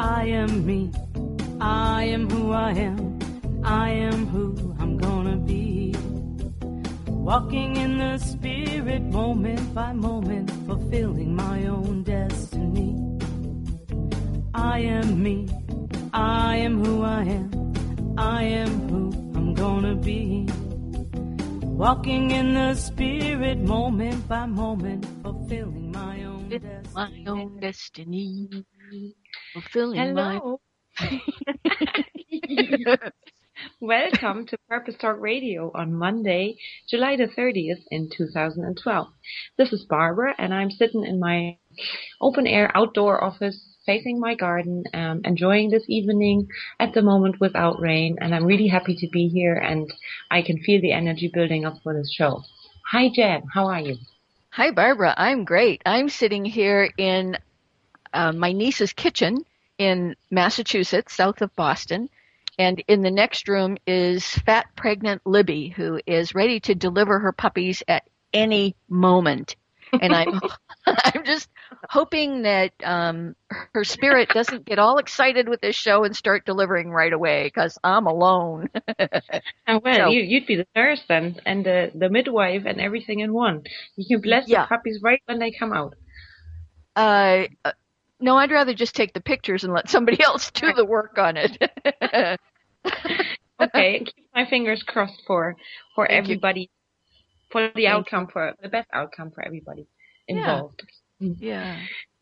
I am me. I am who I am. I am who I'm gonna be. Walking in the spirit moment by moment, fulfilling my own destiny. I am me. I am who I am. I am who I'm gonna be. Walking in the spirit moment by moment, fulfilling my own destiny. My own destiny. Fulfilling Hello. Welcome to Purpose Talk Radio on Monday, July the 30th in 2012. This is Barbara and I'm sitting in my open air outdoor office facing my garden, enjoying this evening at the moment without rain, and I'm really happy to be here and I can feel the energy building up for this show. Hi Jen, how are you? Hi Barbara, I'm great. I'm sitting here in my niece's kitchen in Massachusetts, south of Boston. And in the next room is fat, pregnant Libby, who is ready to deliver her puppies at any moment. And I'm just hoping that her spirit doesn't get all excited with this show and start delivering right away, because I'm alone. Oh, well, so, you'd be the nurse then, and the midwife and everything in one. You can bless the puppies right when they come out. No, I'd rather just take the pictures and let somebody else do the work on it. Okay, and keep my fingers crossed for everybody, for the outcome, for the best outcome for everybody involved. Yeah.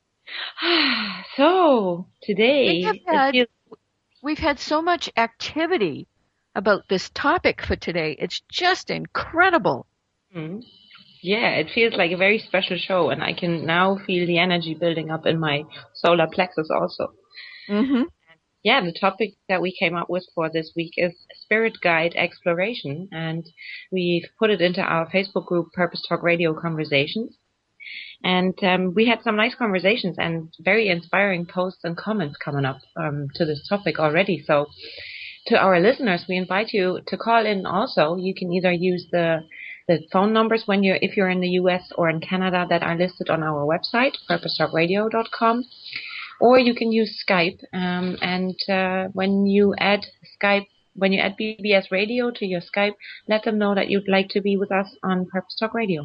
So today we've had so much activity about this topic for today. It's just incredible. Mm-hmm. Yeah, it feels like a very special show, and I can now feel the energy building up in my solar plexus also. Mm-hmm. Yeah, the topic that we came up with for this week is Spirit Guide Exploration, and we've put it into our Facebook group, Purpose Talk Radio Conversations. And we had some nice conversations and very inspiring posts and comments coming up to this topic already. So to our listeners, we invite you to call in also. You can either use the phone numbers if you're in the US or in Canada that are listed on our website, purposetalkradio.com, or you can use Skype. When you add BBS Radio to your Skype, let them know that you'd like to be with us on Purpose Talk Radio.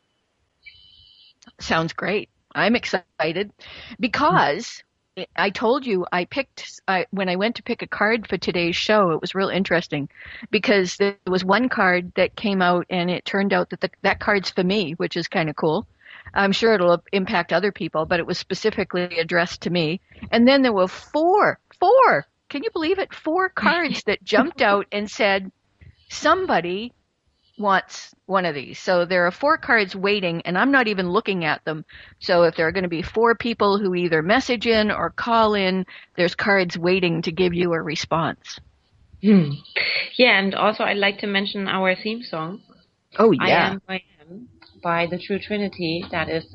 Sounds great. I'm excited because I told you when I went to pick a card for today's show, it was real interesting because there was one card that came out and it turned out that that card's for me, which is kind of cool. I'm sure it'll impact other people, but it was specifically addressed to me. And then there were four, can you believe it? 4 cards that jumped out and said, somebody wants one of these. So there are 4 cards waiting, and I'm not even looking at them. So if there are going to be 4 people who either message in or call in, there's cards waiting to give you a response. Yeah, and also I'd like to mention our theme song. Oh, yeah. I Am Who I Am by the True Trinity. That is,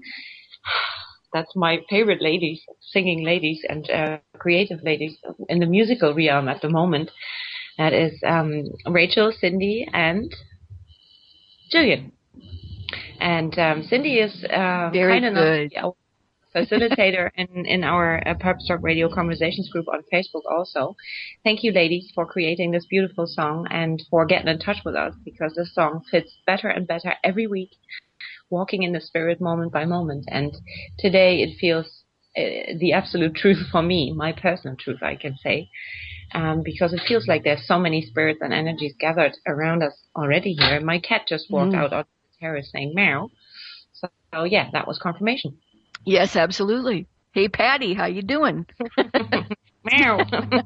that's my favorite ladies, singing ladies and creative ladies in the musical realm at the moment. That is Rachel, Cindy, and Jillian. And Cindy is kind enough to be our facilitator in our Purpose Talk Radio Conversations group on Facebook also. Thank you, ladies, for creating this beautiful song and for getting in touch with us, because this song fits better and better every week, walking in the spirit moment by moment. And today it feels the absolute truth for me, my personal truth, I can say. Because it feels like there's so many spirits and energies gathered around us already here. My cat just walked out on the terrace saying meow. So yeah, that was confirmation. Yes, absolutely. Hey, Patty, how you doing? Meow.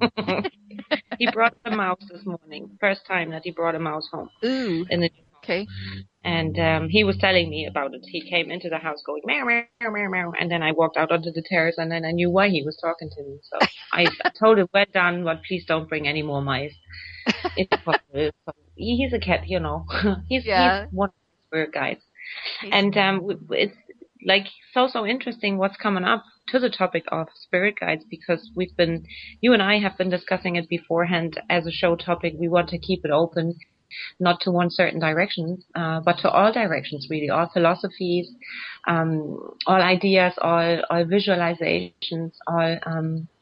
He brought the mouse this morning. First time that he brought a mouse home. Ooh. Okay. And he was telling me about it. He came into the house going meow, meow, meow, meow, and then I walked out onto the terrace, and then I knew why he was talking to me. So I told him, well done, but please don't bring any more mice. If possible. He's a cat, you know. He's one of the spirit guides. And it's like so interesting what's coming up to the topic of spirit guides, because you and I have been discussing it beforehand as a show topic. We want to keep it open, not to one certain direction, but to all directions, really, all philosophies, all ideas, all visualizations, all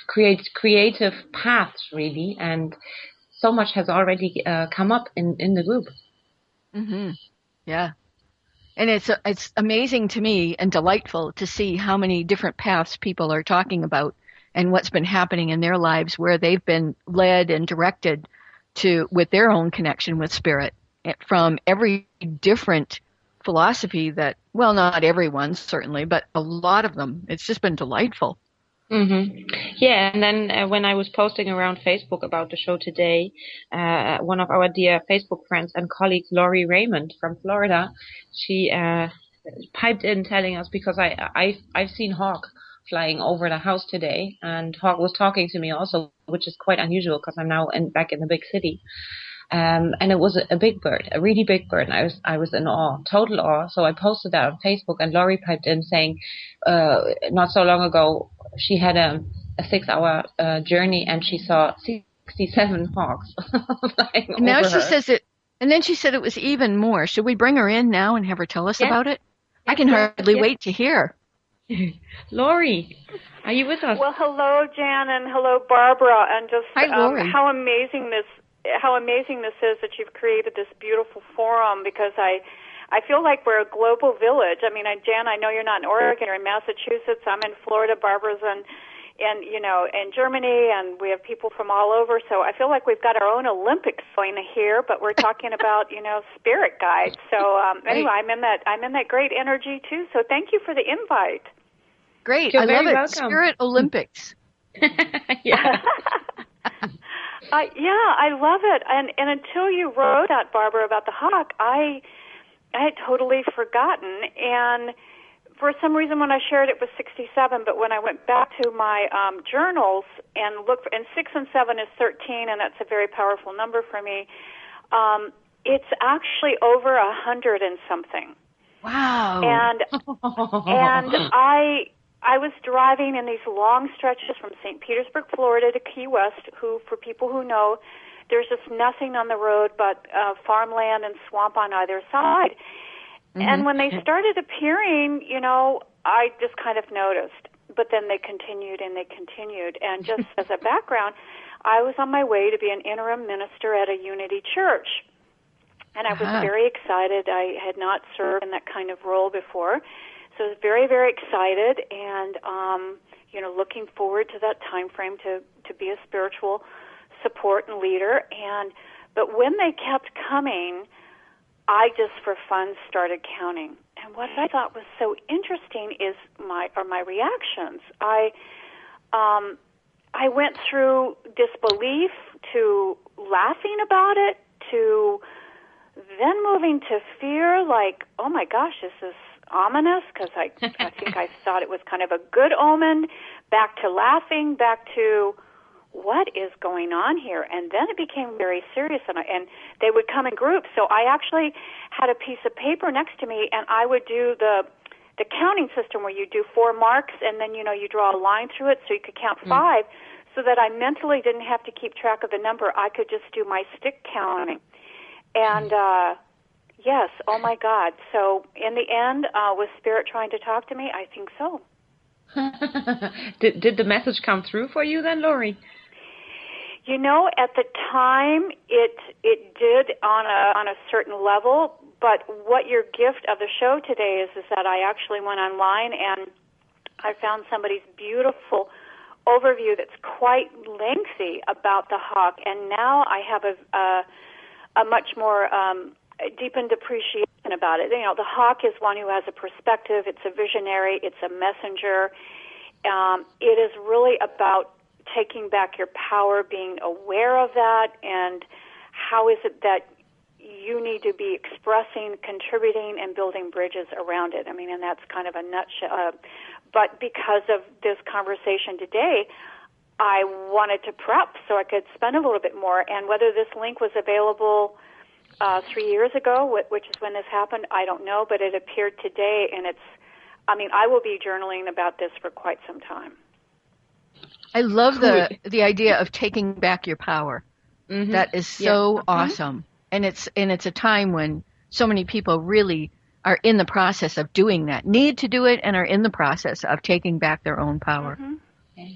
creative paths, really, and so much has already come up in the group. Mm-hmm. Yeah. And it's amazing to me and delightful to see how many different paths people are talking about and what's been happening in their lives where they've been led and directed to with their own connection with spirit from every different philosophy that, well, not everyone certainly, but a lot of them. It's just been delightful. Mm-hmm. Yeah, and then when I was posting around Facebook about the show today, one of our dear Facebook friends and colleagues, Lori Raymond from Florida, she piped in telling us, because I've seen Hawk flying over the house today, and Hawk was talking to me also, which is quite unusual because I'm now back in the big city. And it was a big bird, a really big bird, and I was in awe, total awe. So I posted that on Facebook, and Laurie piped in saying, not so long ago, she had a 6-hour journey, and she saw 67 hawks flying over now she her. says it, and then she said it was even more. Should we bring her in now and have her tell us about it? I can hardly wait to hear. Laurie, are you with us? Well, hello, Jan, and hello, Barbara, and just Hi, Laurie. how amazing this is that you've created this beautiful forum, because I feel like we're a global village. I mean, Jan, I know you're not in Oregon, you're in Massachusetts. I'm in Florida. Barbara's in Germany, and we have people from all over. So I feel like we've got our own Olympics going here, but we're talking about spirit guides. So anyway, I'm in that great energy too. So thank you for the invite. Great, You're I love it. welcome. Spirit Olympics. Yeah. I love it. And until you wrote that, Barbara, about the hawk, I had totally forgotten. And for some reason, when I shared it was 67, but when I went back to my journals and looked, and 6 and 7 is 13, and that's a very powerful number for me. It's actually over 100 and something. Wow. And I was driving in these long stretches from St. Petersburg, Florida to Key West, for people who know, there's just nothing on the road but farmland and swamp on either side. Mm-hmm. And when they started appearing, I just kind of noticed. But then they continued and they continued. And just as a background, I was on my way to be an interim minister at a Unity church. And I was very excited. I had not served in that kind of role before. So I was very, very excited and, looking forward to that time frame to be a spiritual support and leader. But when they kept coming, I just for fun started counting. And what I thought was so interesting is my reactions. I went through disbelief to laughing about it to then moving to fear, like, oh my gosh, this is ominous, because I think I thought it was kind of a good omen, back to laughing, back to what is going on here? And then it became very serious, and they would come in groups. So I actually had a piece of paper next to me, and I would do the counting system where you do 4 marks, and then, you draw a line through it so you could count 5, so that I mentally didn't have to keep track of the number. I could just do my stick counting. And, yes, oh my God. So in the end, was Spirit trying to talk to me? I think so. Did the message come through for you then, Laurie? At the time, it did on a certain level, but what your gift of the show today is that I actually went online and I found somebody's beautiful overview that's quite lengthy about the hawk, and now I have a much more deepened appreciation about it. The hawk is one who has a perspective. It's a visionary. It's a messenger. It is really about taking back your power, being aware of that, and how is it that you need to be expressing, contributing, and building bridges around it. And that's kind of a nutshell. But because of this conversation today, I wanted to prep so I could spend a little bit more. And whether this link was available 3 years ago, which is when this happened, I don't know, but it appeared today, and I will be journaling about this for quite some time. I love the idea of taking back your power. Mm-hmm. That is so awesome. And it's a time when so many people really are in the process of doing that, need to do it, and are in the process of taking back their own power. Mm-hmm. Okay.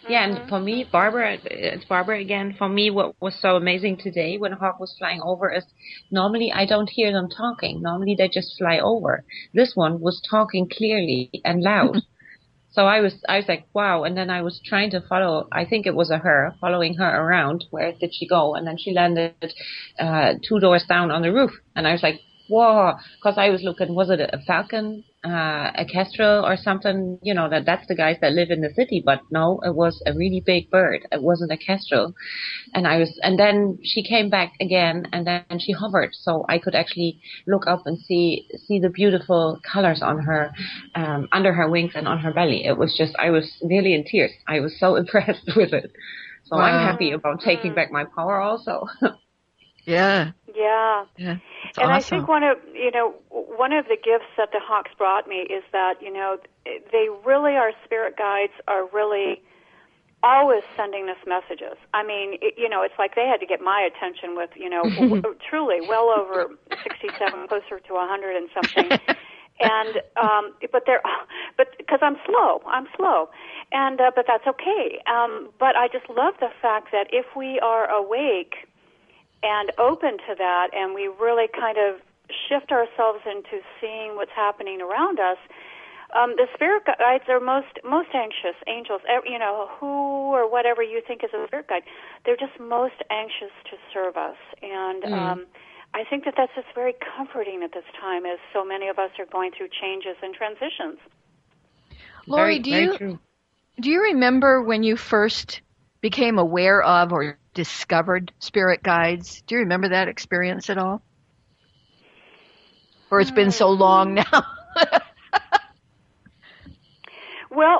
Yeah, and for me, Barbara, it's Barbara again. For me, what was so amazing today when Hawk was flying over is normally I don't hear them talking. Normally they just fly over. This one was talking clearly and loud. So I was like, wow. And then I was trying to follow, I think it was following her around. Where did she go? And then she landed 2 doors down on the roof. And I was like, whoa, because I was looking, was it a falcon, a kestrel or something? You know, that's the guys that live in the city. But no, it was a really big bird. It wasn't a kestrel. And then she came back again, and then she hovered, so I could actually look up and see the beautiful colors on her, under her wings and on her belly. It was just, I was really in tears. I was so impressed with it. So wow. I'm happy about taking back my power also. Yeah. Yeah. Yeah. And awesome. I think one of the gifts that the Hawks brought me is that, they really, our spirit guides are really always sending us messages. I mean, it's like they had to get my attention with, truly well over 67, closer to 100 and something. And, but because I'm slow, and, but that's okay. But I just love the fact that if we are awake and open to that, and we really kind of shift ourselves into seeing what's happening around us, the spirit guides are most anxious. Angels, who or whatever you think is a spirit guide, they're just most anxious to serve us. And I think that that's just very comforting at this time, as so many of us are going through changes and transitions. Lori, do you remember when you first became aware of or discovered spirit guides? Do you remember that experience at all? Or it's been so long now? Well,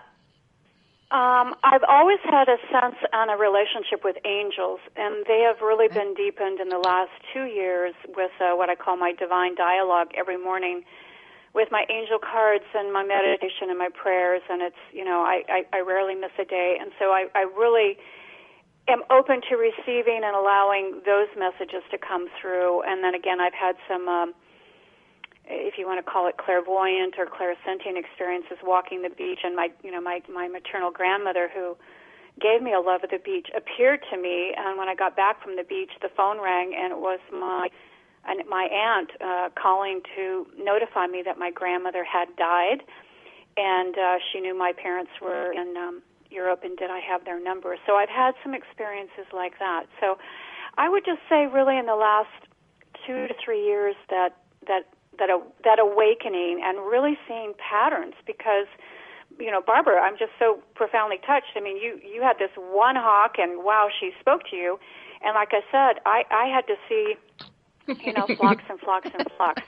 I've always had a sense and a relationship with angels, and they have really been deepened in the last 2 years with what I call my divine dialogue every morning with my angel cards and my meditation and my prayers, and it's, I rarely miss a day, and so I really am open to receiving and allowing those messages to come through. And then again, I've had some if you want to call it clairvoyant or clairsentient experiences walking the beach, and my maternal grandmother, who gave me a love of the beach, appeared to me, and when I got back from the beach, the phone rang, and it was my aunt calling to notify me that my grandmother had died, and she knew my parents were in Europe, and did I have their number? So I've had some experiences like that. So I would just say, really, in the last 2 to 3 years, that awakening and really seeing patterns, because, Barbara, I'm just so profoundly touched. I mean, you had this one hawk, and wow, she spoke to you. And like I said, I had to see, flocks and flocks and flocks,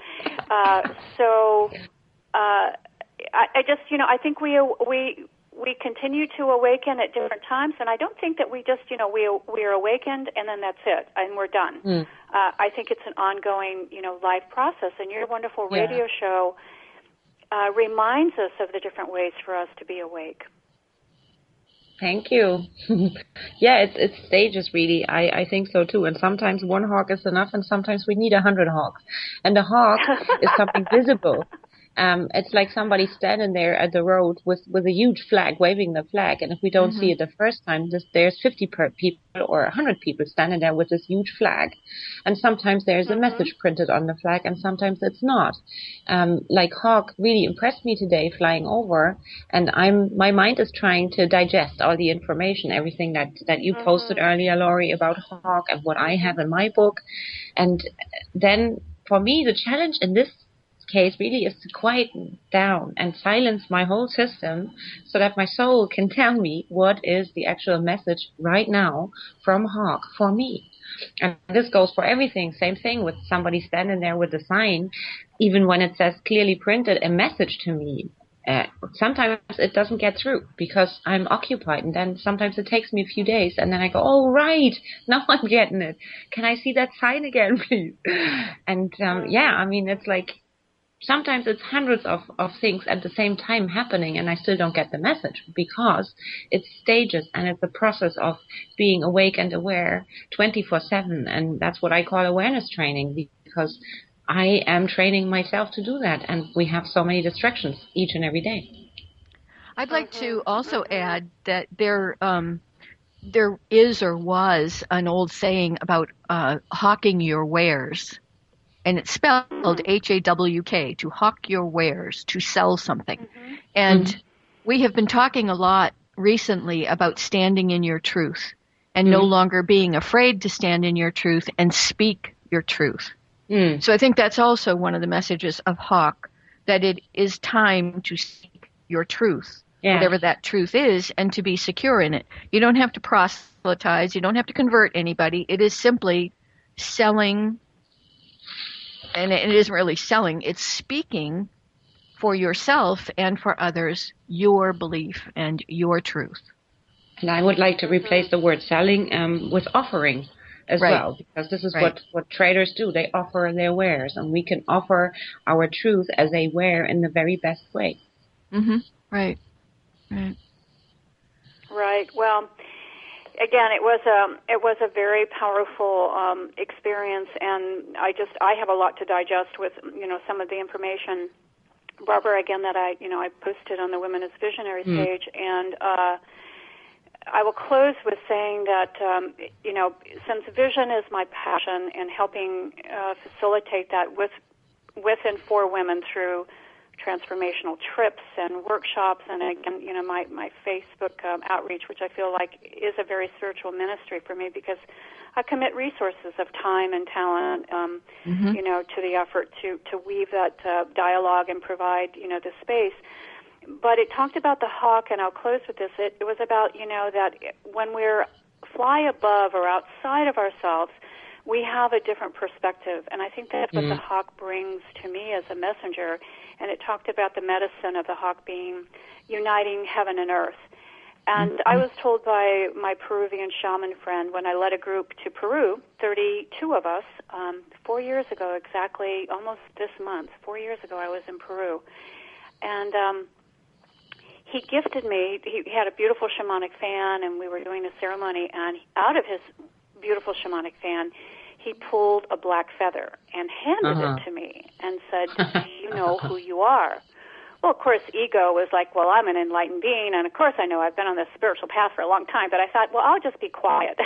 I just, I think we continue to awaken at different times, and I don't think that we just, we are awakened and then that's it, and we're done. I think it's an ongoing, life process, and your wonderful radio show reminds us of the different ways for us to be awake. Thank you. Yeah, it's stages, really. I think so too. And sometimes one hawk is enough, and sometimes we need 100 hawks. And the hawk is something visible. It's like somebody standing there at the road with a huge flag, waving the flag. And if we don't see it the first time, there's 50 people or 100 people standing there with this huge flag. And sometimes there's a message printed on the flag, and sometimes it's not. Like Hawk really impressed me today flying over, and my mind is trying to digest all the information, everything that you posted earlier, Lori, about Hawk and what I have in my book. And then for me, the challenge in this case really is to quiet down and silence my whole system so that my soul can tell me what is the actual message right now from Hawk for me. And this goes for everything. Same thing with somebody standing there with a sign, even when it says clearly printed a message to me. Sometimes it doesn't get through because I'm occupied, and then sometimes it takes me a few days, and then I go, oh, right, now I'm getting it. Can I see that sign again, please? And it's like sometimes it's hundreds of things at the same time happening, and I still don't get the message because it's stages and it's a process of being awake and aware 24/7, and that's what I call awareness training, because I am training myself to do that, and we have so many distractions each and every day. I'd like to also add that there is or was an old saying about hawking your wares. And it's spelled H-A-W-K, to hawk your wares, to sell something. And we have been talking a lot recently about standing in your truth and no longer being afraid to stand in your truth and speak your truth. So I think that's also one of the messages of Hawk, that it is time to speak your truth, whatever that truth is, and to be secure in it. You don't have to proselytize. You don't have to convert anybody. It is simply selling. And it isn't really selling, it's speaking for yourself and for others your belief and your truth. And I would like to replace the word selling with offering as well, because this is what traders do. They offer their wares, and we can offer our truth as a ware in the very best way. Right. Well, again, it was a very powerful experience, and I have a lot to digest with some of the information, Barbara. Again, that I posted on the Women as Visionaries page, and I will close with saying that since vision is my passion, and helping facilitate that with and for women through transformational trips and workshops, and again, my Facebook outreach, which I feel like is a very spiritual ministry for me, because I commit resources of time and talent, to the effort to weave that dialogue and provide, the space. But it talked about the hawk, and I'll close with this. It was about, that when we're fly above or outside of ourselves, we have a different perspective, and I think that's what the hawk brings to me as a messenger. And it talked about the medicine of the hawk being uniting heaven and earth. And I was told by my Peruvian shaman friend, when I led a group to Peru, 32 of us, 4 years ago exactly, almost this month, 4 years ago I was in Peru. And he gifted me, he had a beautiful shamanic fan, and we were doing a ceremony, and out of his beautiful shamanic fan, he pulled a black feather and handed it to me and said, "Do you know who you are?" Well, of course, ego was like, well, I'm an enlightened being, and of course I know I've been on this spiritual path for a long time, but I thought, well, I'll just be quiet.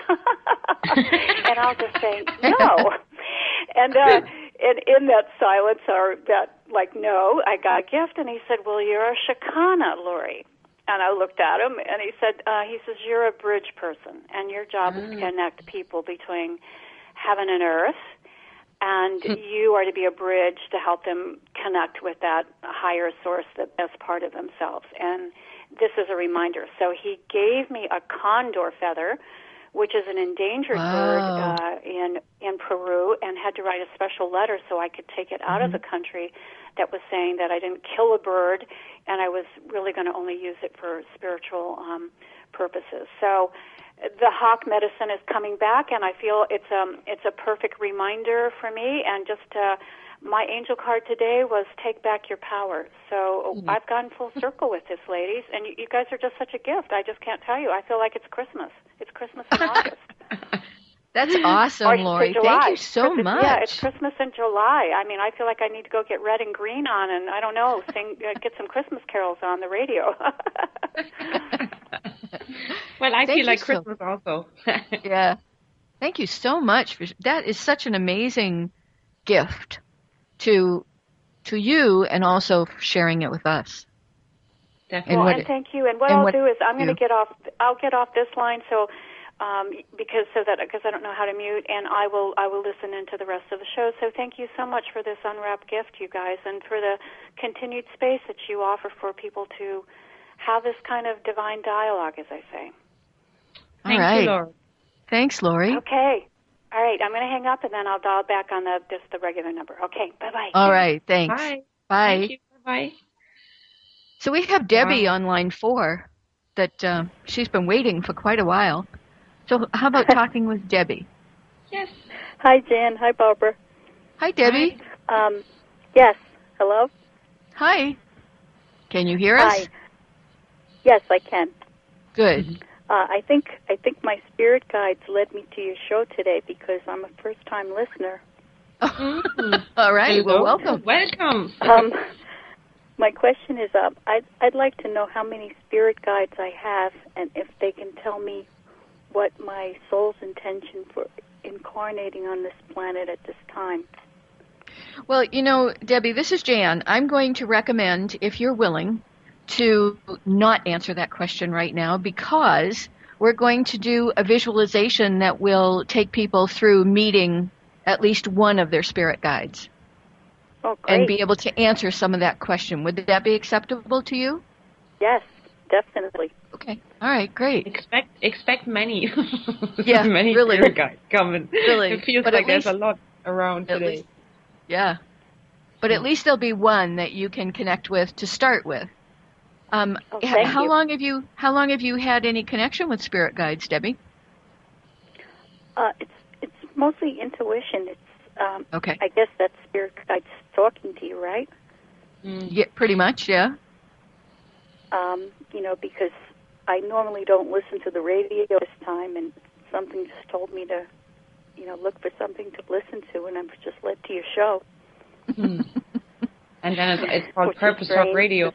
And I'll just say, no. And in that silence, or that, like, no, I got a gift, and he said, well, you're a Shekinah, Lori. And I looked at him, and he says, you're a bridge person, and your job is to connect people between heaven and earth, and you are to be a bridge to help them connect with that higher source, the best part of themselves. And this is a reminder. So he gave me a condor feather, which is an endangered bird in Peru, and had to write a special letter so I could take it out of the country, that was saying that I didn't kill a bird, and I was really going to only use it for spiritual purposes. So the hawk medicine is coming back, and I feel it's a perfect reminder for me. And just my angel card today was take back your power. So I've gone full circle with this, ladies, and you guys are just such a gift. I just can't tell you. I feel like it's Christmas. It's Christmas in August. That's awesome, Lori. Thank you so much. Yeah, it's Christmas in July. I mean, I feel like I need to go get red and green on, and I don't know, get some Christmas carols on the radio. Well, I feel like Christmas also. Yeah. Thank you so much. That is such an amazing gift to you, and also sharing it with us. Definitely. And thank you. And what I'll do is I'll get off this line, so because I don't know how to mute, and I will listen into the rest of the show. So thank you so much for this unwrapped gift, you guys, and for the continued space that you offer for people to have this kind of divine dialogue, as I say. All right. Thank you, Lori. Thanks, Lori. Okay. All right. I'm going to hang up, and then I'll dial back on just the regular number. Okay. Bye-bye. All right. Thanks. Bye. Bye. Thank you. Bye. So we have Debbie on line 4 that she's been waiting for quite a while. So how about talking with Debbie? Yes. Hi, Jan. Hi, Barbara. Hi, Debbie. Yes. Hello? Hi. Can you hear us? Hi. Yes, I can. Good. I think my spirit guides led me to your show today because I'm a first-time listener. All right. Well, welcome. Welcome. My question is, I'd like to know how many spirit guides I have, and if they can tell me what my soul's intention for incarnating on this planet at this time. Well, Debbie, this is Jan. I'm going to recommend, if you're willing, to not answer that question right now, because we're going to do a visualization that will take people through meeting at least one of their spirit guides. Oh, great. And be able to answer some of that question. Would that be acceptable to you? Yes, definitely. Okay. All right, great. Expect many. Yeah, many really. spirit guides coming. Really. It feels But like at there's least- a lot around at today. least- Yeah. But at least there'll be one that you can connect with to start with. Thank how you. long have you had any connection with spirit guides, Debbie? It's mostly intuition. It's Okay. I guess that's spirit guides talking to you, right? Yeah, pretty much, yeah. Because I normally don't listen to the radio this time, and something just told me to, look for something to listen to, and I'm just led to your show. And then it's called Which is Purpose Talk great. Radio.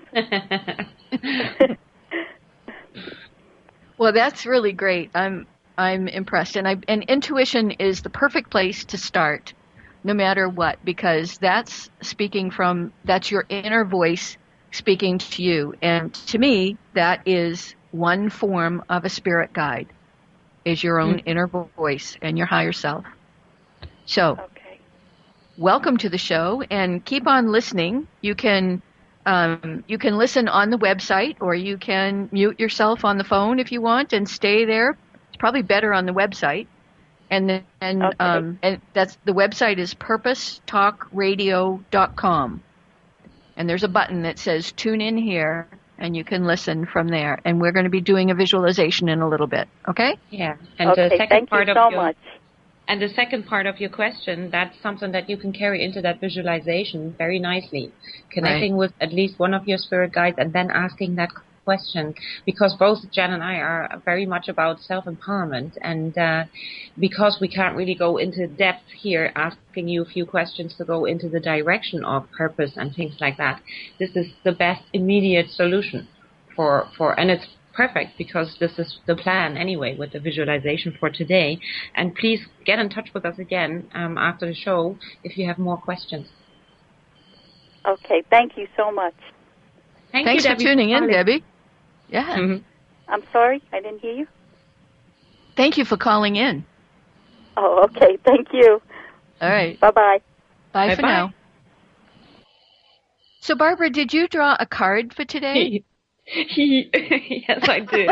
Well, that's really great. I'm impressed, and intuition is the perfect place to start, no matter what, because that's your inner voice speaking to you, and to me, that is one form of a spirit guide, is your own inner voice and your higher self. So, Okay. welcome to the show, and keep on listening. You can listen on the website, or you can mute yourself on the phone if you want and stay there. It's probably better on the website. And then, Okay. and the website is purposetalkradio.com. And there's a button that says tune in here, and you can listen from there. And we're going to be doing a visualization in a little bit. Okay? Yeah. And Okay, the second thank part you of so your much. And the second part of your question, that's something that you can carry into that visualization very nicely. Connecting with at least one of your spirit guides and then asking that question. Because both Jan and I are very much about self-empowerment. And because we can't really go into depth here, asking you a few questions to go into the direction of purpose and things like that, this is the best immediate solution and it's perfect, because this is the plan anyway with the visualization for today. And please get in touch with us again after the show if you have more questions. Okay, thank you so much. Thanks you, for Debbie, tuning in, calling. Debbie. Yeah. Mhm. I'm sorry, I didn't hear you. Thank you for calling in. Oh, okay, thank you. All right. Bye-bye. Bye for Bye-bye. now. So, Barbara, did you draw a card for today? Yes, I did.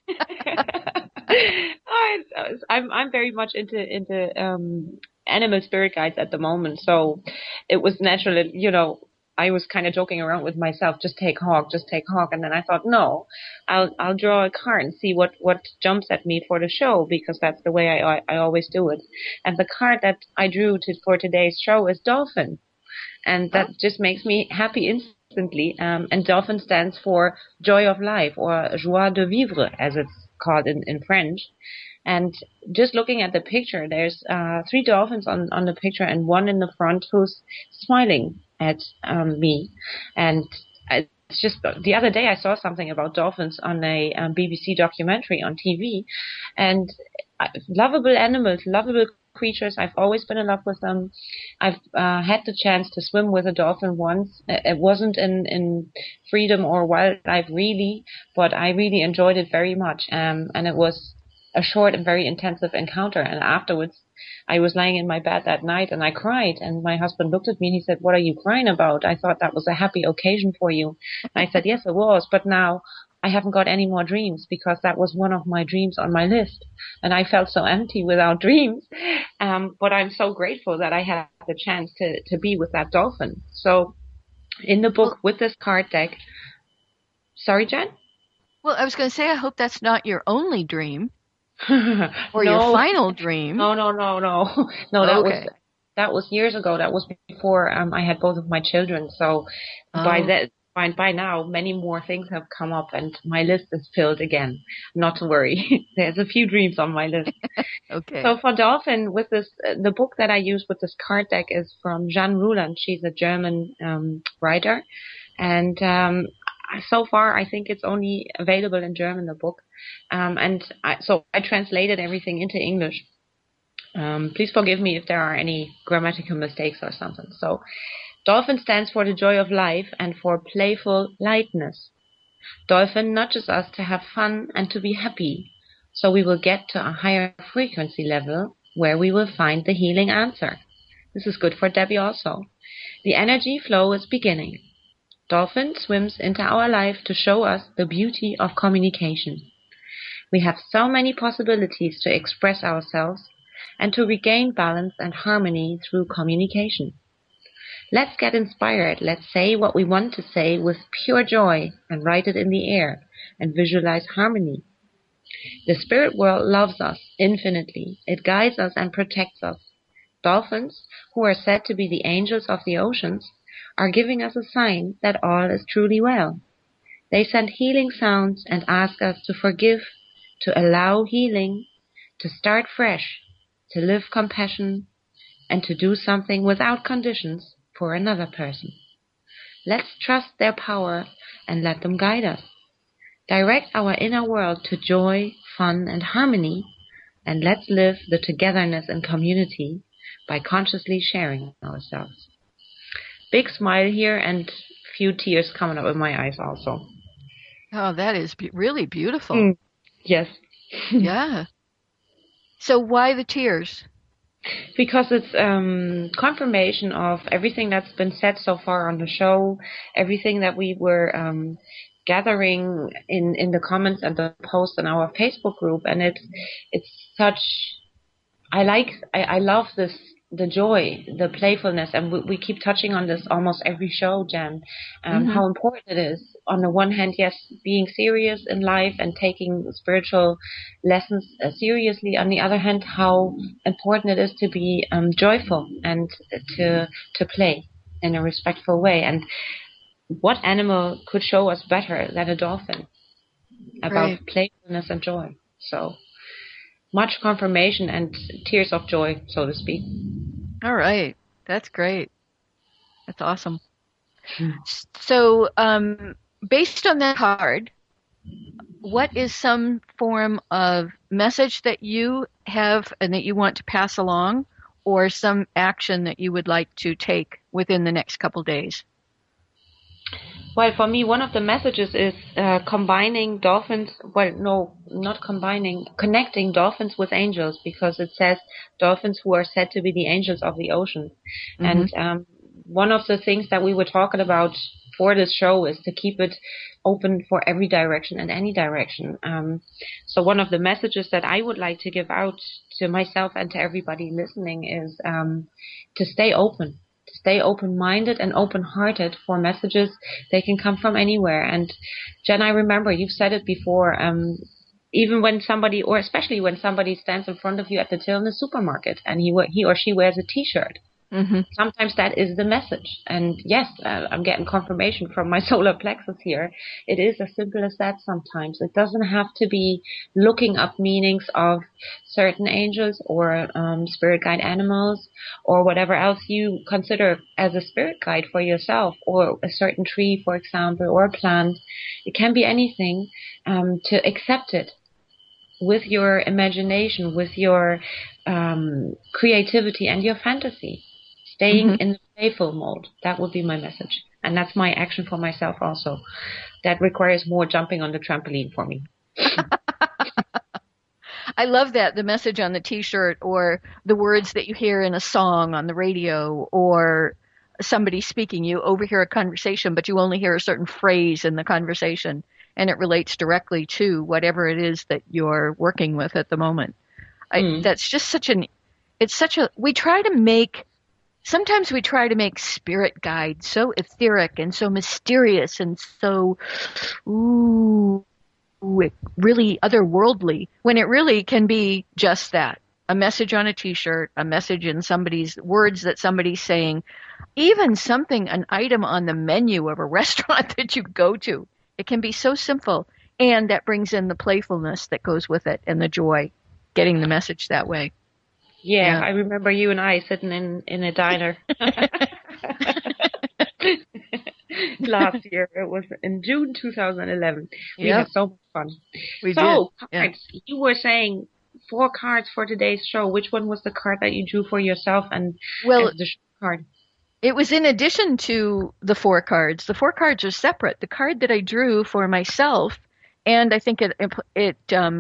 I'm very much into animal spirit guides at the moment, so it was natural. I was kind of joking around with myself, just take Hawk, and then I thought, no, I'll draw a card and see what jumps at me for the show, because that's the way I always do it. And the card that I drew for today's show is Dolphin, and that just makes me happy instantly. And Dolphin stands for joy of life, or joie de vivre, as it's called in French. And just looking at the picture, there's 3 dolphins on the picture, and one in the front who's smiling at me. And it's just the other day I saw something about dolphins on a BBC documentary on TV, and lovable animals, lovable creatures. I've always been in love with them. I've had the chance to swim with a dolphin once. It wasn't in freedom or wildlife really, but I really enjoyed it very much. And it was a short and very intensive encounter. And afterwards, I was lying in my bed that night and I cried. And my husband looked at me and he said, "What are you crying about? I thought that was a happy occasion for you." And I said, "Yes, it was. But now I haven't got any more dreams, because that was one of my dreams on my list. And I felt so empty without dreams. But I'm so grateful that I had the chance to be with that dolphin." So in the book with this card deck, sorry, Jen? Well, I was going to say, I hope that's not your only dream or No. your final dream. No. No, Okay. that was years ago. That was before I had both of my children. So by now, many more things have come up, and my list is filled again. Not to worry. There's a few dreams on my list. Okay. So for Dolphin, with this, the book that I use with this card deck is from Jeanne Ruland. She's a German writer, And so far, I think it's only available in German, the book. So I translated everything into English. Please forgive me if there are any grammatical mistakes or something. So, dolphin stands for the joy of life and for playful lightness. Dolphin nudges us to have fun and to be happy, so we will get to a higher frequency level where we will find the healing answer. This is good for Debbie also. The energy flow is beginning. Dolphin swims into our life to show us the beauty of communication. We have so many possibilities to express ourselves and to regain balance and harmony through communication. Let's get inspired. Let's say what we want to say with pure joy and write it in the air and visualize harmony. The spirit world loves us infinitely. It guides us and protects us. Dolphins, who are said to be the angels of the oceans, are giving us a sign that all is truly well. They send healing sounds and ask us to forgive, to allow healing, to start fresh, to live compassion, and to do something without conditions for another person. Let's trust their power and let them guide us. Direct our inner world to joy, fun, and harmony, and let's live the togetherness and community by consciously sharing ourselves. Big smile here and few tears coming up in my eyes also. Oh, that is really beautiful. Yes. Yeah. So why the tears? Because it's confirmation of everything that's been said so far on the show, everything that we were gathering in the comments and the posts in our Facebook group, and it's such. I love this, the joy, the playfulness, and we keep touching on this almost every show, Jen, how important it is. On the one hand, yes, being serious in life and taking spiritual lessons seriously. On the other hand, how important it is to be joyful and to play in a respectful way. And what animal could show us better than a dolphin about playfulness and joy? So much confirmation and tears of joy, so to speak. All right. That's great. That's awesome. So, based on that card, what is some form of message that you have and that you want to pass along, or some action that you would like to take within the next couple days? Well, for me, one of the messages is combining dolphins. Well, no, not combining, connecting dolphins with angels, because it says dolphins who are said to be the angels of the ocean. And one of the things that we were talking about for this show is to keep it open for every direction and any direction. So one of the messages that I would like to give out to myself and to everybody listening is to stay open. Stay open-minded and open-hearted for messages. They can come from anywhere. And Jen, I remember you've said it before, even when somebody, or especially when somebody stands in front of you at the till in the supermarket and he or she wears a T-shirt. Sometimes that is the message. And yes, I'm getting confirmation from my solar plexus here. It is as simple as that sometimes. It doesn't have to be looking up meanings of certain angels or spirit guide animals or whatever else you consider as a spirit guide for yourself, or a certain tree, for example, or a plant. It can be anything, to accept it with your imagination, with your creativity and your fantasy. Staying in the playful mode. That would be my message. And that's my action for myself also. That requires more jumping on the trampoline for me. I love that, the message on the T-shirt, or the words that you hear in a song on the radio, or somebody speaking. You overhear a conversation, but you only hear a certain phrase in the conversation, and it relates directly to whatever it is that you're working with at the moment. That's just sometimes we try to make spirit guides so etheric and so mysterious and so, really otherworldly, when it really can be just that. A message on a T-shirt, a message in somebody's words that somebody's saying, even an item on the menu of a restaurant that you go to. It can be so simple, and that brings in the playfulness that goes with it and the joy, getting the message that way. Yeah, I remember you and I sitting in a diner. last year. It was in June 2011. We Yep. had so much fun. We So, did. Yeah. cards. You were saying 4 cards for today's show. Which one was the card that you drew for yourself and Well, as the show card? it was in addition to the 4 cards. The 4 cards are separate. The card that I drew for myself, and I think it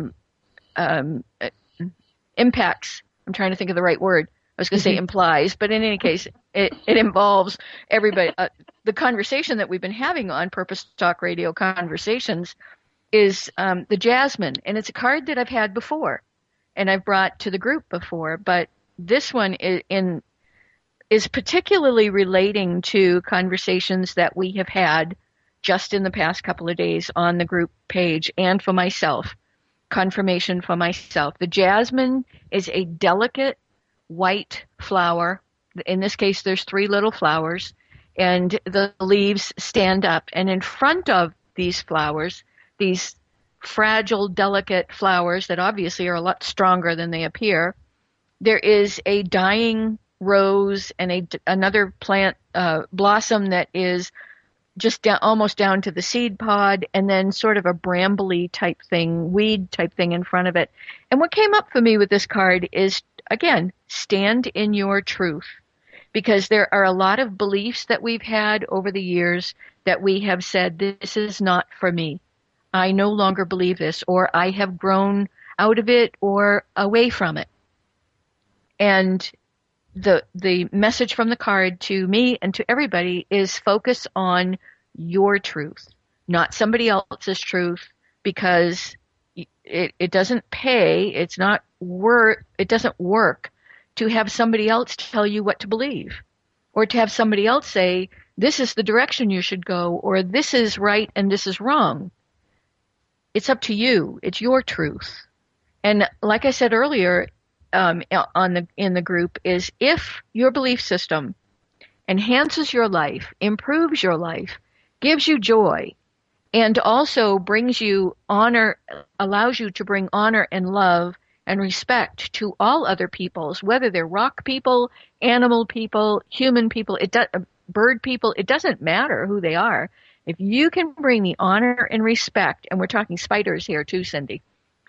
impacts. I'm trying to think of the right word. I was going to say implies, but in any case, it involves everybody. The conversation that we've been having on Purpose Talk Radio Conversations is the Jasmine, and it's a card that I've had before, and I've brought to the group before, but this one is particularly relating to conversations that we have had just in the past couple of days on the group page and for myself. Confirmation for myself. The jasmine is a delicate white flower. In this case, there's 3 little flowers, and the leaves stand up. And in front of these flowers, these fragile, delicate flowers that obviously are a lot stronger than they appear, there is a dying rose and another plant blossom that is just almost down to the seed pod, and then sort of a brambly type thing, weed type thing in front of it. And what came up for me with this card is, again, stand in your truth. Because there are a lot of beliefs that we've had over the years that we have said, this is not for me. I no longer believe this, or I have grown out of it or away from it. And the message from the card to me and to everybody is focus on your truth, not somebody else's truth, because it doesn't pay, it doesn't work to have somebody else tell you what to believe, or to have somebody else say, this is the direction you should go, or this is right and this is wrong. It's up to you. It's your truth. And like I said earlier, in the group, is if your belief system enhances your life, improves your life, gives you joy, and also brings you honor, allows you to bring honor and love and respect to all other peoples, whether they're rock people, animal people, human people, bird people, it doesn't matter who they are. If you can bring the honor and respect, and we're talking spiders here too, Cindy,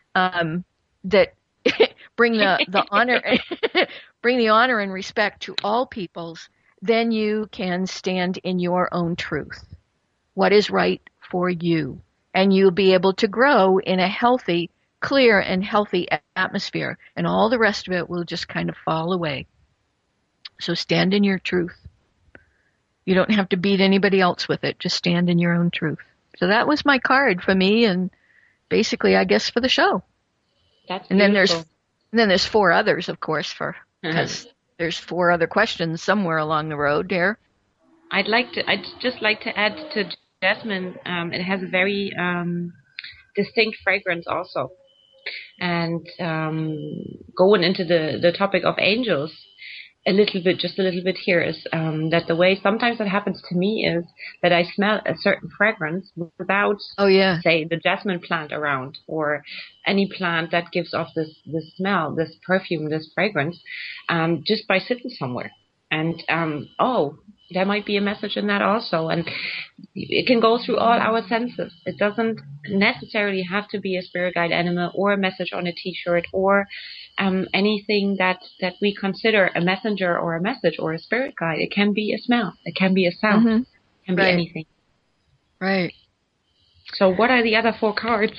that bring the honor, bring the honor and respect to all peoples, then you can stand in your own truth. What is right for you, and you'll be able to grow in a healthy, clear, and healthy atmosphere, and all the rest of it will just kind of fall away. So stand in your truth. You don't have to beat anybody else with it. Just stand in your own truth. So that was my card for me, and basically, I guess, for the show. That's and beautiful. then there's 4 others, of course, because there's 4 other questions somewhere along the road there. I'd just like to add to jasmine. It has a very distinct fragrance also. And going into the topic of angels just a little bit here is that the way sometimes that happens to me is that I smell a certain fragrance without, say, the jasmine plant around, or any plant that gives off this smell, this perfume, this fragrance, just by sitting somewhere. And, there might be a message in that also. And it can go through all our senses. It doesn't necessarily have to be a spirit guide animal or a message on a T-shirt or anything that we consider a messenger or a message or a spirit guide. It can be a smell. It can be a sound. Mm-hmm. It can be anything. Right. So what are the other 4 cards?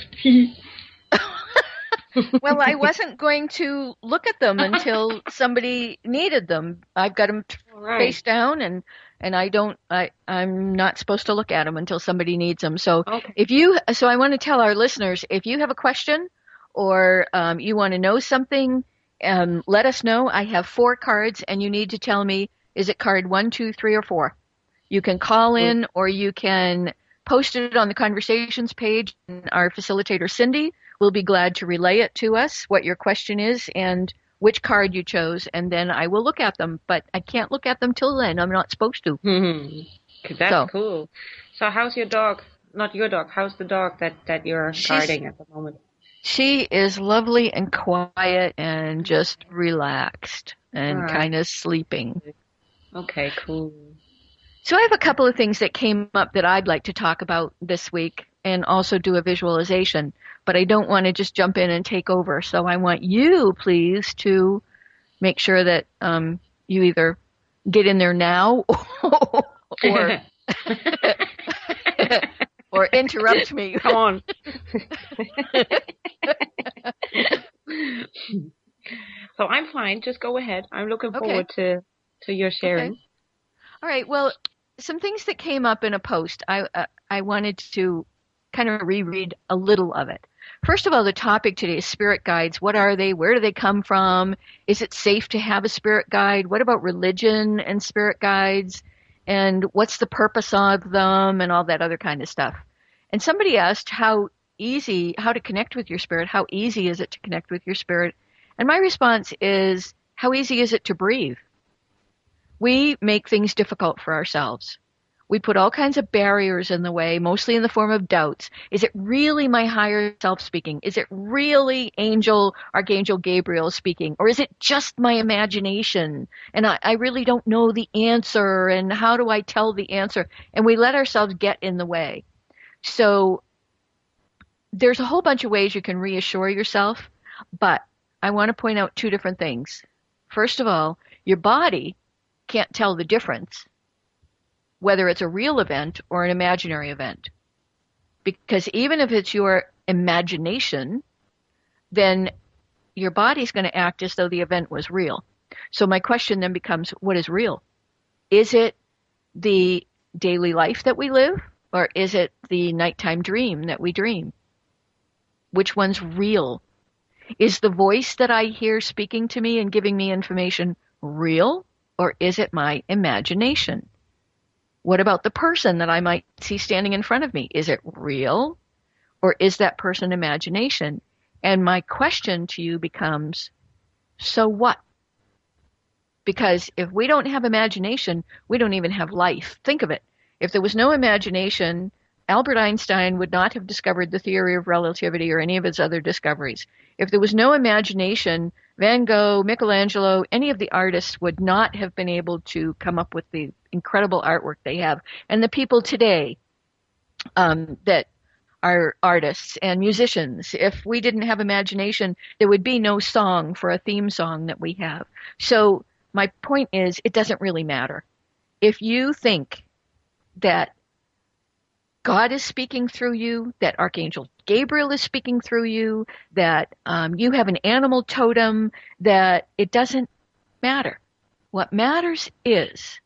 Well, I wasn't going to look at them until somebody needed them. I've got them face down, and I'm not supposed to look at them until somebody needs them. So so I want to tell our listeners, if you have a question or you want to know something, let us know. I have 4 cards, and you need to tell me, is it card 1, 2, 3, or 4? You can call in, or you can post it on the conversations page, and our facilitator, Cindy, will be glad to relay it to us, what your question is and which card you chose, and then I will look at them. But I can't look at them till then. I'm not supposed to. That's cool. So how's your dog? Not your dog. How's the dog that you're guarding at the moment? She is lovely and quiet and just relaxed and kind of sleeping. Okay, cool. So I have a couple of things that came up that I'd like to talk about this week and also do a visualization, but I don't want to just jump in and take over. So I want you, please, to make sure that you either get in there now or or interrupt me. Come on. So I'm fine. Just go ahead. I'm looking forward to your sharing. Okay. All right. Well, some things that came up in a post, I wanted to kind of reread a little of it. First of all, the topic today is spirit guides. What are they? Where do they come from? Is it safe to have a spirit guide? What about religion and spirit guides? And what's the purpose of them and all that other kind of stuff? And somebody asked how to connect with your spirit. How easy is it to connect with your spirit? And my response is, how easy is it to breathe? We make things difficult for ourselves. We put all kinds of barriers in the way, mostly in the form of doubts. Is it really my higher self speaking? Is it really Archangel Gabriel speaking? Or is it just my imagination? And I really don't know the answer. And how do I tell the answer? And we let ourselves get in the way. So there's a whole bunch of ways you can reassure yourself, but I want to point out two different things. First of all, your body can't tell the difference whether it's a real event or an imaginary event. Because even if it's your imagination, then your body's going to act as though the event was real. So my question then becomes, what is real? Is it the daily life that we live, or is it the nighttime dream that we dream? Which one's real? Is the voice that I hear speaking to me and giving me information real, or is it my imagination? What about the person that I might see standing in front of me? Is it real, or is that person imagination? And my question to you becomes, so what? Because if we don't have imagination, we don't even have life. Think of it. If there was no imagination, Albert Einstein would not have discovered the theory of relativity or any of his other discoveries. If there was no imagination, Van Gogh, Michelangelo, any of the artists would not have been able to come up with the incredible artwork they have. And the people today that are artists and musicians, if we didn't have imagination, there would be no song for a theme song that we have. So my point is, it doesn't really matter. If you think that God is speaking through you, that Archangel Gabriel is speaking through you, that you have an animal totem, that it doesn't matter. What matters is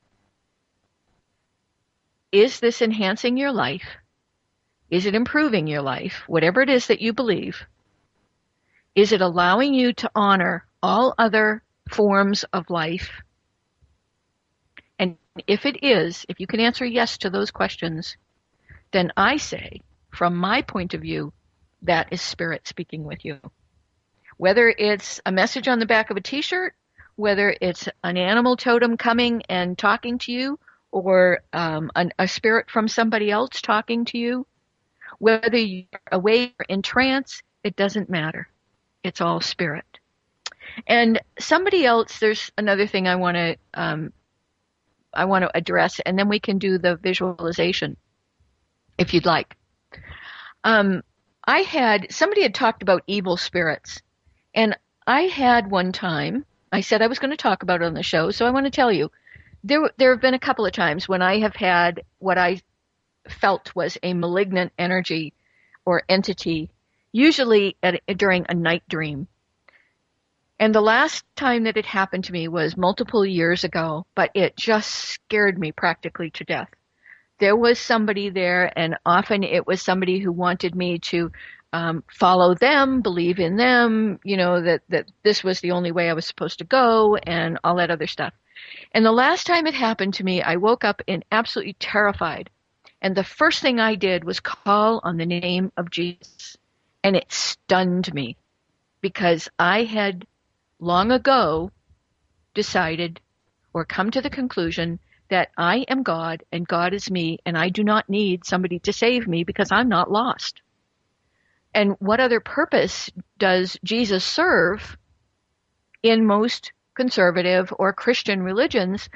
this enhancing your life? Is it improving your life? Whatever it is that you believe. Is it allowing you to honor all other forms of life? And if it is, if you can answer yes to those questions, then I say, from my point of view, that is spirit speaking with you. Whether it's a message on the back of a t-shirt, whether it's an animal totem coming and talking to you, or a spirit from somebody else talking to you, whether you're awake or in trance, it doesn't matter. It's all spirit. And somebody else, there's another thing I want to address, and then we can do the visualization, if you'd like. Somebody had talked about evil spirits, and I had one time, I said I was going to talk about it on the show, so I want to tell you, there have been a couple of times when I have had what I felt was a malignant energy or entity, usually during a night dream. And the last time that it happened to me was multiple years ago, but it just scared me practically to death. There was somebody there, and often it was somebody who wanted me to follow them, believe in them, that this was the only way I was supposed to go, and all that other stuff. And the last time it happened to me, I woke up absolutely terrified. And the first thing I did was call on the name of Jesus. And it stunned me because I had long ago decided or come to the conclusion that I am God and God is me, and I do not need somebody to save me because I'm not lost. And what other purpose does Jesus serve in most conservative or Christian religions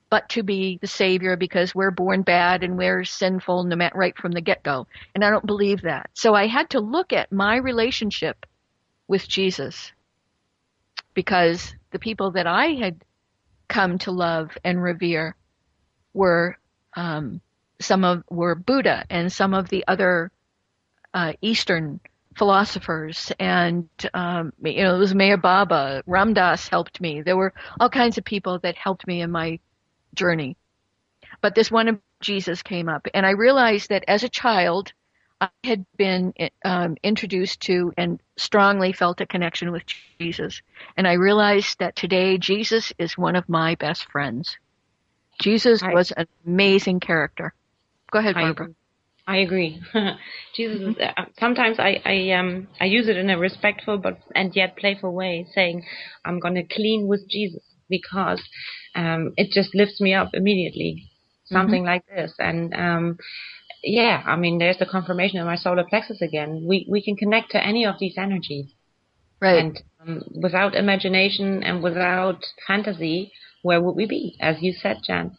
but to be the savior because we're born bad and we're sinful right from the get-go. And I don't believe that. So I had to look at my relationship with Jesus, because the people that I had come to love and revere were were Buddha and some of the other Eastern philosophers, and it was Meher Baba, Ram Dass helped me. There were all kinds of people that helped me in my journey. But this one of Jesus came up, and I realized that as a child, I had been introduced to and strongly felt a connection with Jesus. And I realized that today Jesus is one of my best friends. Jesus was an amazing character. Go ahead, Barbara. I agree. Jesus, sometimes I use it in a respectful and yet playful way, saying I'm going to clean with Jesus, because it just lifts me up immediately. Something like this. And there's the confirmation in my solar plexus again. We can connect to any of these energies. Right. And without imagination and fantasy, where would we be? As you said, Jan.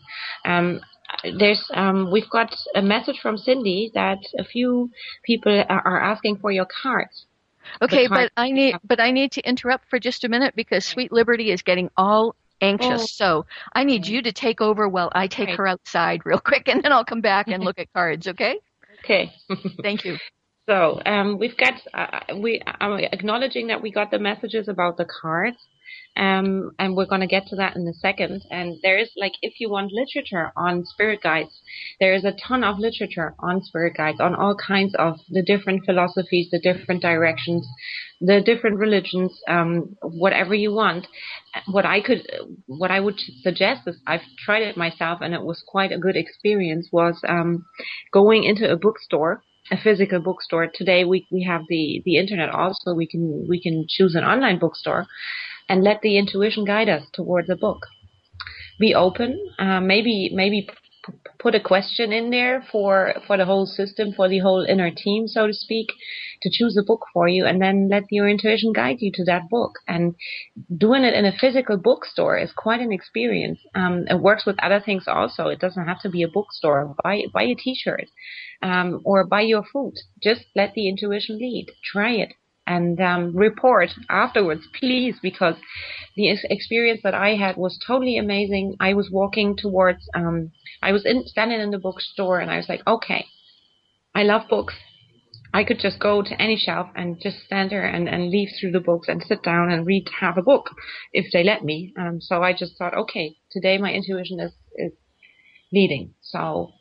We've got a message from Cindy that a few people are asking for your cards. Okay, but I need to interrupt for just a minute, because Sweet Liberty is getting all anxious. So I need you to take over while I take her outside real quick, and then I'll come back and look at cards. Okay? Okay. Thank you. So we've got I'm acknowledging that we got the messages about the cards. And we're going to get to that in a second. And there is, if you want literature on spirit guides, there is a ton of literature on spirit guides, on all kinds of the different philosophies, the different directions, the different religions, whatever you want. What I would suggest is, I've tried it myself and it was quite a good experience, was going into a bookstore, a physical bookstore. Today we have the internet also. We can choose an online bookstore and let the intuition guide us towards a book. Be open, maybe put a question in there for the whole system, for the whole inner team, so to speak, to choose a book for you, and then let your intuition guide you to that book. And doing it in a physical bookstore is quite an experience. It works with other things also. It doesn't have to be a bookstore. Buy a t-shirt, or buy your food. Just let the intuition lead. Try it. And report afterwards, please, because the experience that I had was totally amazing. I was walking towards, standing in the bookstore, and I was like, okay, I love books. I could just go to any shelf and just stand there and leaf through the books and sit down and read half a book, if they let me. So I just thought, okay, today my intuition is leading. So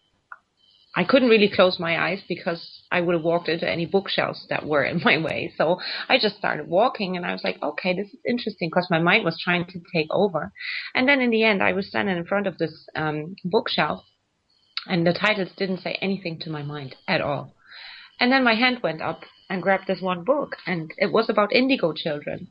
I couldn't really close my eyes, because I would have walked into any bookshelves that were in my way. So I just started walking, and I was like, okay, this is interesting, because my mind was trying to take over. And then in the end, I was standing in front of this bookshelf, and the titles didn't say anything to my mind at all. And then my hand went up and grabbed this one book, and it was about indigo children.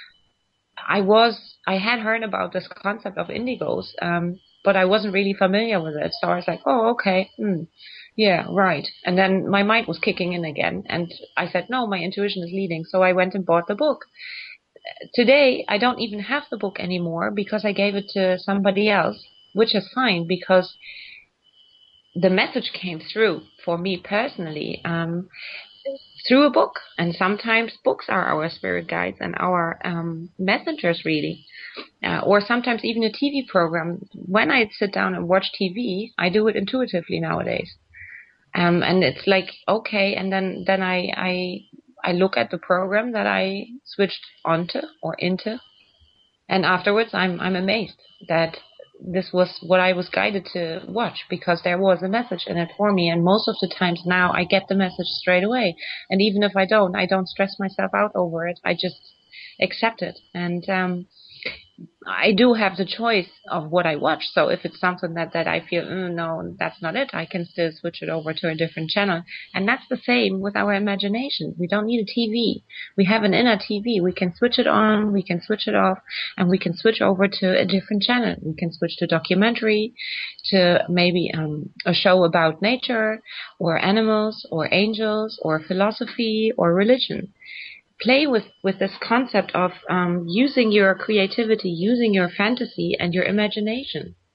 I had heard about this concept of indigos, but I wasn't really familiar with it. So I was like, oh, okay. Yeah, right. And then my mind was kicking in again. And I said, no, my intuition is leading. So I went and bought the book. Today, I don't even have the book anymore, because I gave it to somebody else, which is fine, because the message came through for me personally through a book. And sometimes books are our spirit guides and our messengers, really. Or sometimes even a TV program. When I sit down and watch TV, I do it intuitively nowadays. And it's like, okay, and then I look at the program that I switched onto or into, and afterwards I'm amazed that this was what I was guided to watch, because there was a message in it for me. And most of the times now I get the message straight away. And even if I don't stress myself out over it. I just accept it. And I do have the choice of what I watch. So if it's something that I feel, no, that's not it, I can still switch it over to a different channel. And that's the same with our imagination. We don't need a TV. We have an inner TV. We can switch it on, we can switch it off, and we can switch over to a different channel. We can switch to documentary, to maybe a show about nature, or animals, or angels, or philosophy, or religion. Play with this concept of using your creativity, using your fantasy and your imagination.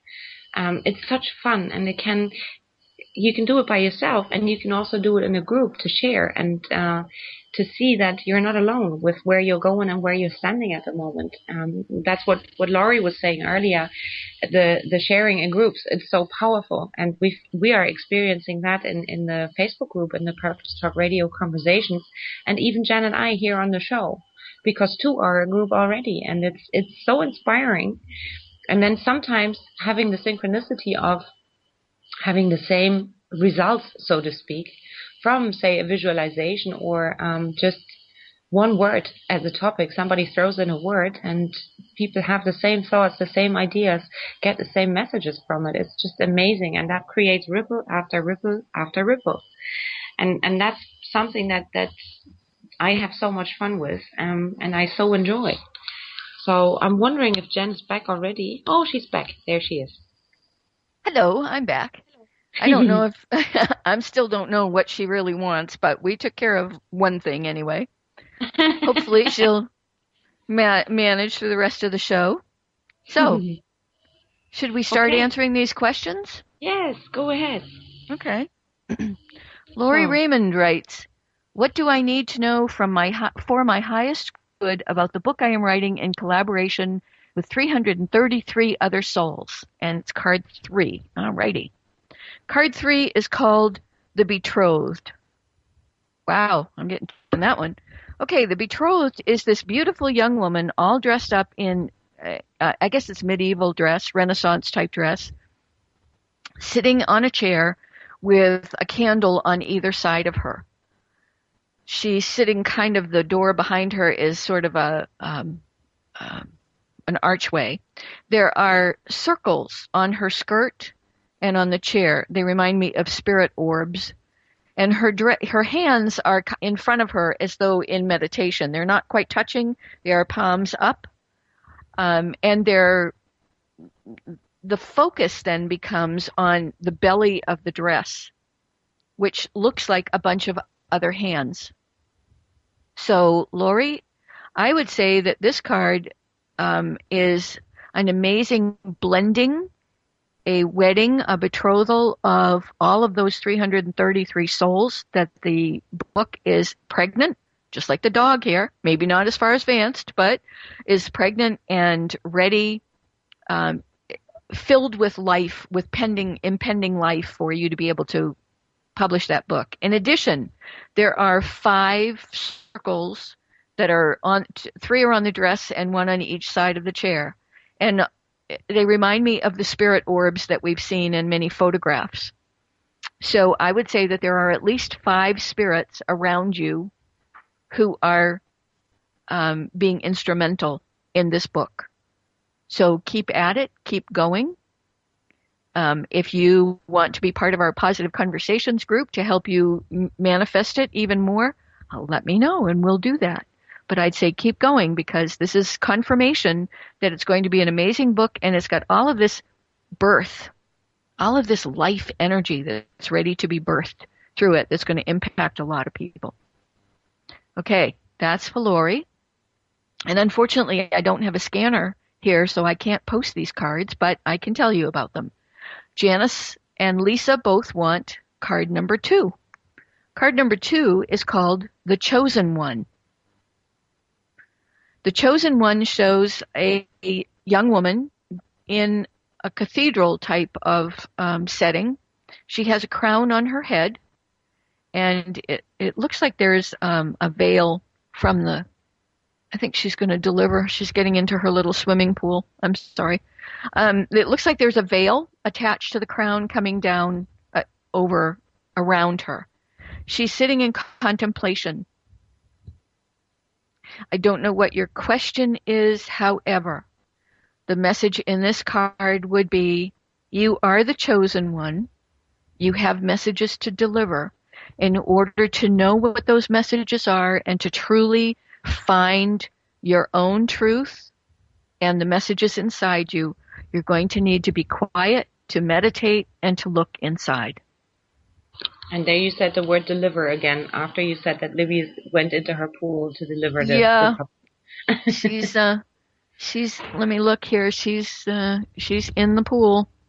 It's such fun, and you can do it by yourself, and you can also do it in a group to share and to see that you're not alone with where you're going and where you're standing at the moment. That's what Laurie was saying earlier. The sharing in groups, it's so powerful, and we are experiencing that in the Facebook group, in the Purpose Talk Radio conversations, and even Jen and I here on the show, because two are a group already, and it's so inspiring. And then sometimes having the synchronicity of having the same results, so to speak, from, say, a visualization or just one word as a topic. Somebody throws in a word and people have the same thoughts, the same ideas, get the same messages from it. It's just amazing. And that creates ripple after ripple after ripple. And that's something that I have so much fun with, and I so enjoy. So I'm wondering if Jen's back already. Oh, she's back. There she is. Hello, I'm back. I don't know if I still don't know what she really wants, but we took care of one thing anyway. Hopefully she'll manage through the rest of the show. So, should we start answering these questions? Yes, go ahead. Okay. Lori Raymond writes, "What do I need to know for my highest good about the book I am writing in collaboration with 333 other souls?" And it's card 3. Alrighty. Card 3 is called The Betrothed. Wow, I'm getting on that one. Okay, The Betrothed is this beautiful young woman all dressed up in, I guess it's medieval dress, Renaissance type dress, sitting on a chair with a candle on either side of her. She's sitting kind of, the door behind her is sort of an archway. There are circles on her skirt and on the chair. They remind me of spirit orbs. And her hands are in front of her as though in meditation. They're not quite touching. They are palms up. And the focus then becomes on the belly of the dress, which looks like a bunch of other hands. So, Lori, I would say that this card is an amazing blending, a wedding, a betrothal of all of those 333 souls, that the book is pregnant, just like the dog here, maybe not as far advanced, but is pregnant and ready, filled with life, with impending life for you to be able to publish that book. In addition, there are 5 circles that are 3 are on the dress and 1 on each side of the chair. And they remind me of the spirit orbs that we've seen in many photographs. So I would say that there are at least 5 spirits around you who are being instrumental in this book. So keep at it, keep going. If you want to be part of our Positive Conversations group to help you manifest it even more, let me know and we'll do that. But I'd say keep going, because this is confirmation that it's going to be an amazing book, and it's got all of this birth, all of this life energy that's ready to be birthed through it, that's going to impact a lot of people. Okay, that's for Lori. And unfortunately, I don't have a scanner here, so I can't post these cards, but I can tell you about them. Janice and Lisa both want card number 2. Card number 2 is called The Chosen One. The Chosen One shows a young woman in a cathedral type of setting. She has a crown on her head, and it looks like there's a veil from I think she's going to deliver. She's getting into her little swimming pool. I'm sorry. It looks like there's a veil attached to the crown coming down around her. She's sitting in contemplation. I don't know what your question is. However, the message in this card would be, you are the chosen one. You have messages to deliver. In order to know what those messages are and to truly find your own truth and the messages inside you, you're going to need to be quiet, to meditate, and to look inside. And there you said the word deliver again, after you said that Libby went into her pool to deliver the cup. she's let me look here. She's in the pool.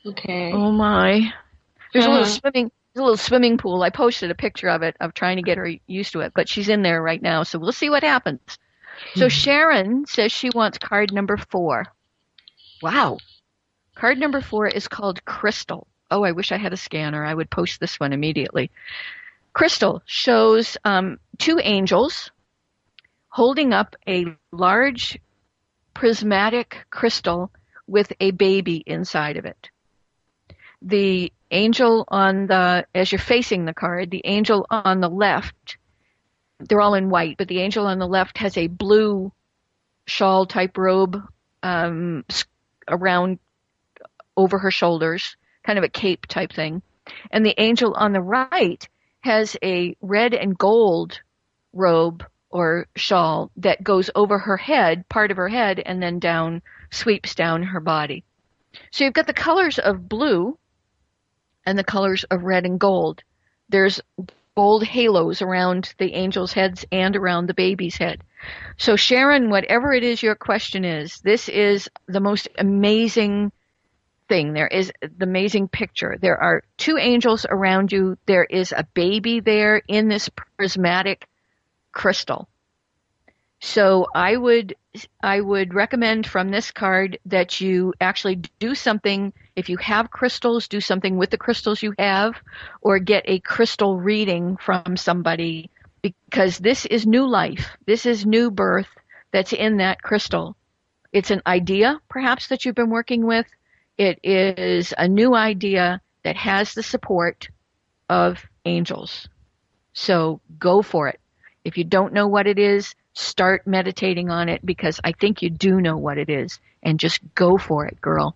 Okay. Oh my. There's a little swimming pool. I posted a picture of it, of trying to get her used to it, but she's in there right now, so we'll see what happens. So Sharon says she wants card number 4. Wow. Card number 4 is called Crystal. Oh, I wish I had a scanner. I would post this one immediately. Crystal shows 2 angels holding up a large prismatic crystal with a baby inside of it. The angel as you're facing the card, the angel on the left, they're all in white, but the angel on the left has a blue shawl type robe around over her shoulders, kind of a cape type thing. And the angel on the right has a red and gold robe or shawl that goes over her head, part of her head, and then down, sweeps down her body. So you've got the colors of blue and the colors of red and gold. There's gold halos around the angels' heads and around the baby's head. So Sharon, whatever it is your question is, this is the most amazing thing. There is the amazing picture. There are 2 angels around you. There is a baby there in this prismatic crystal. So I would recommend from this card that you actually do something. If you have crystals, do something with the crystals you have, or get a crystal reading from somebody, because this is new life. This is new birth that's in that crystal. It's an idea, perhaps, that you've been working with. It is a new idea that has the support of angels. So go for it. If you don't know what it is, start meditating on it, because I think you do know what it is, and just go for it, girl.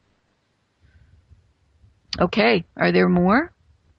Okay, are there more?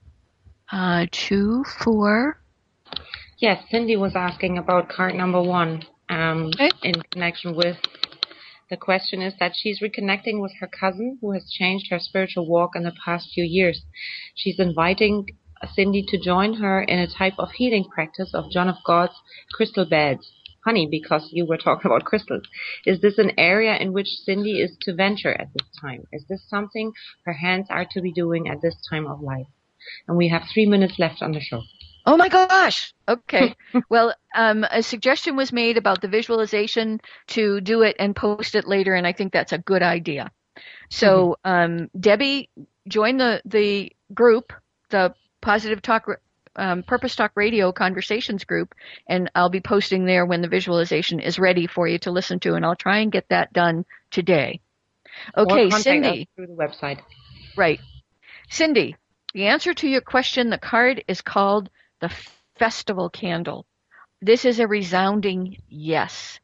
2, 4. Yes, Cindy was asking about card number 1 in connection with the question is that she's reconnecting with her cousin who has changed her spiritual walk in the past few years. She's inviting Cindy to join her in a type of healing practice of John of God's crystal beds. Honey, because you were talking about crystals. Is this an area in which Cindy is to venture at this time? Is this something her hands are to be doing at this time of life? And we have 3 minutes left on the show. Oh my gosh. Okay. Well, a suggestion was made about the visualization to do it and post it later, and I think that's a good idea. So, Debbie, join the group, the Positive Talk, Purpose Talk Radio Conversations group, and I'll be posting there when the visualization is ready for you to listen to, and I'll try and get that done today. Okay, Cindy. Through the website. Right. Cindy, the answer to your question, the card is called the Festival Candle. This is a resounding yes.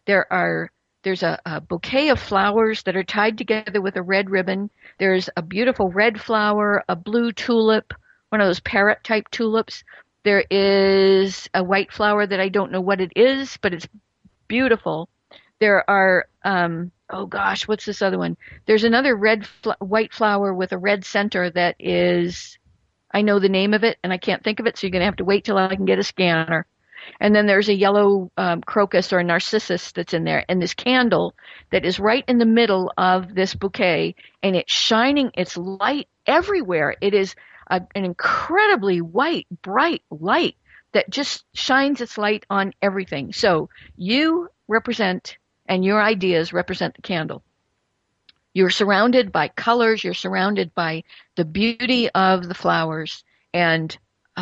There's a bouquet of flowers that are tied together with a red ribbon. There's a beautiful red flower, a blue tulip, one of those parrot-type tulips. There is a white flower that I don't know what it is, but it's beautiful. There are, what's this other one? There's another white flower with a red center that is, I know the name of it, and I can't think of it, so you're going to have to wait till I can get a scanner. And then there's a yellow crocus or narcissus that's in there, and this candle that is right in the middle of this bouquet, and it's shining its light everywhere. It is an incredibly white, bright light that just shines its light on everything. So you represent, and your ideas represent the candle. You're surrounded by colors. You're surrounded by the beauty of the flowers. And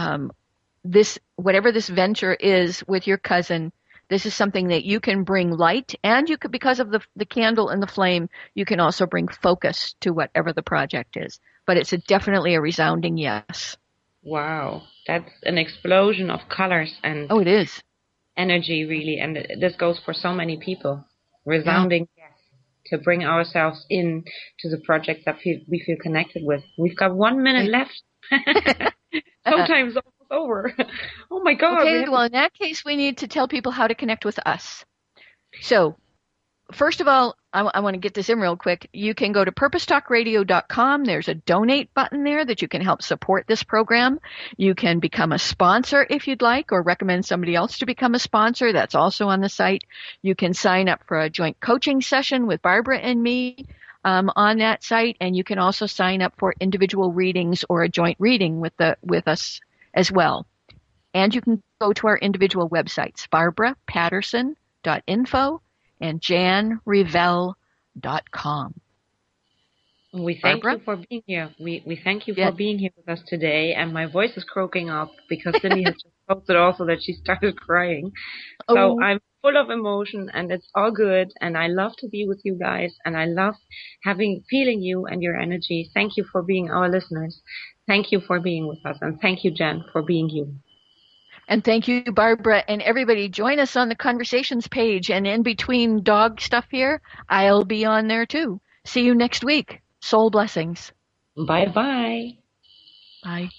whatever this venture is with your cousin, this is something that you can bring light. And you could, because of the candle and the flame, you can also bring focus to whatever the project is. But it's definitely a resounding yes. Wow. That's an explosion of colors and it is. Energy, really. And this goes for so many people. Resounding yes. To bring ourselves in to the project that we feel connected with. We've got 1 minute left. Sometimes almost over. Oh my God. Okay, well, in that case, we need to tell people how to connect with us. So, first of all, I want to get this in real quick. You can go to purposetalkradio.com. There's a donate button there that you can help support this program. You can become a sponsor if you'd like, or recommend somebody else to become a sponsor. That's also on the site. You can sign up for a joint coaching session with Barbara and me. on that site, and you can also sign up for individual readings or a joint reading with us as well. And you can go to our individual websites, barbarapatterson.info and janrevell.com. We thank Barbara? you for being here. We thank you for being here with us today. And my voice is croaking up because Cindy has just posted also that she started crying. So I'm full of emotion and it's all good. And I love to be with you guys. And I love feeling you and your energy. Thank you for being our listeners. Thank you for being with us. And thank you, Jen, for being you. And thank you, Barbara. And everybody, join us on the conversations page. And in between dog stuff here, I'll be on there too. See you next week. Soul blessings. Bye-bye. Bye.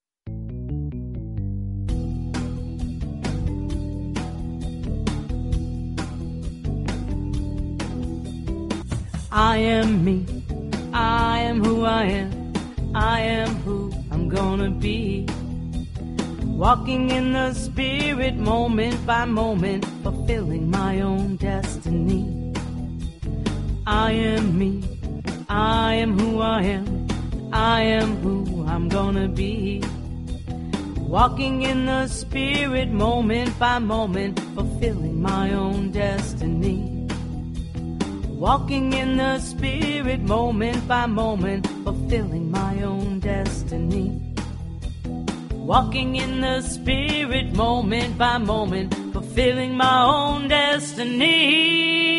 I am me. I am who I am. I am who I'm gonna be. Walking in the spirit moment by moment, fulfilling my own destiny. I am me. I am who I am. I am who I'm gonna be. Walking in the spirit moment by moment, fulfilling my own destiny. Walking in the spirit moment by moment, fulfilling my own destiny. Walking in the spirit moment by moment, fulfilling my own destiny.